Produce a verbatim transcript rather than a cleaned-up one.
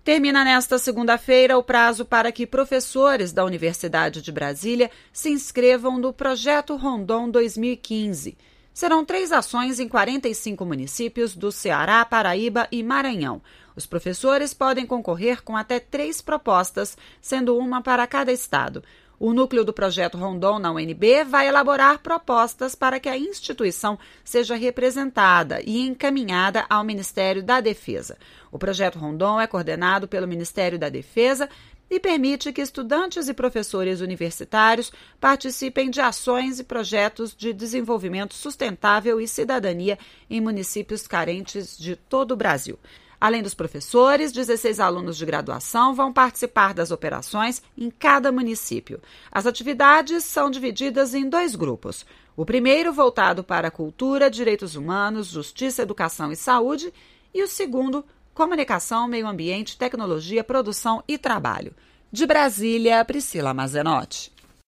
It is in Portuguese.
Termina nesta segunda-feira o prazo para que professores da Universidade de Brasília se inscrevam no Projeto Rondon dois mil e quinze. Serão três ações em quarenta e cinco municípios do Ceará, Paraíba e Maranhão. Os professores podem concorrer com até três propostas, sendo uma para cada estado. O núcleo do Projeto Rondon na U N B vai elaborar propostas para que a instituição seja representada e encaminhada ao Ministério da Defesa. O Projeto Rondon é coordenado pelo Ministério da Defesa e permite que estudantes e professores universitários participem de ações e projetos de desenvolvimento sustentável e cidadania em municípios carentes de todo o Brasil. Além dos professores, dezesseis alunos de graduação vão participar das operações em cada município. As atividades são divididas em dois grupos. O primeiro, voltado para cultura, direitos humanos, justiça, educação e saúde, e o segundo, comunicação, meio ambiente, tecnologia, produção e trabalho. De Brasília, Priscila Mazenotti.